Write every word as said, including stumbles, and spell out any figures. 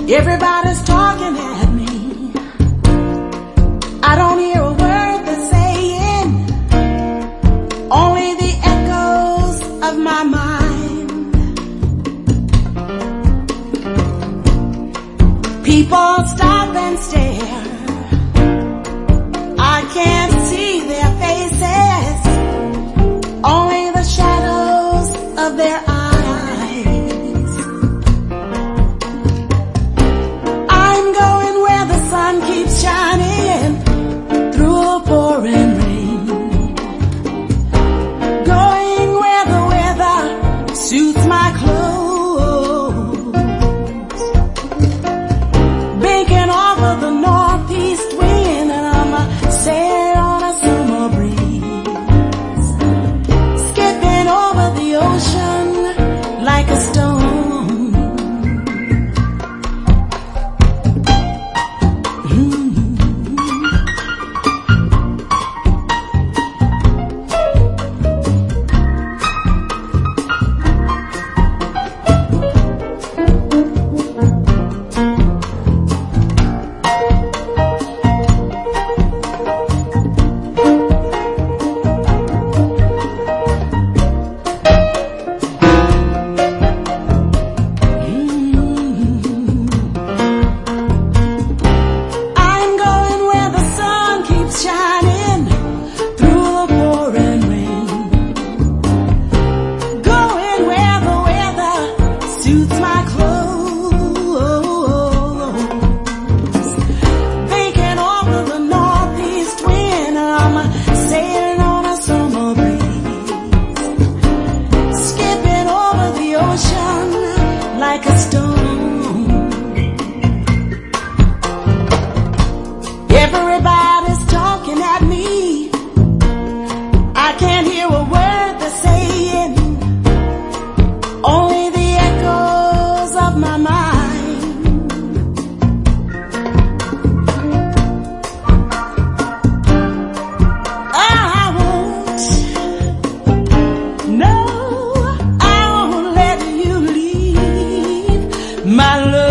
Everybody's talking at me. I don't hear a word they're saying, only the echoes of my mind. People stop and stare. I can't see their faces, only the shadows of their eyes. Keeps shining through a pouring rain, going where the weather suits my clothes, banking off of the northeast wind, and I'm sailing on a summer breeze, skipping over the ocean like a stone. Like a stone. Everybody's talking at me. I can't hear a word they're saying, only the echoes of my mind. I won't, no, I won't let you leave my love.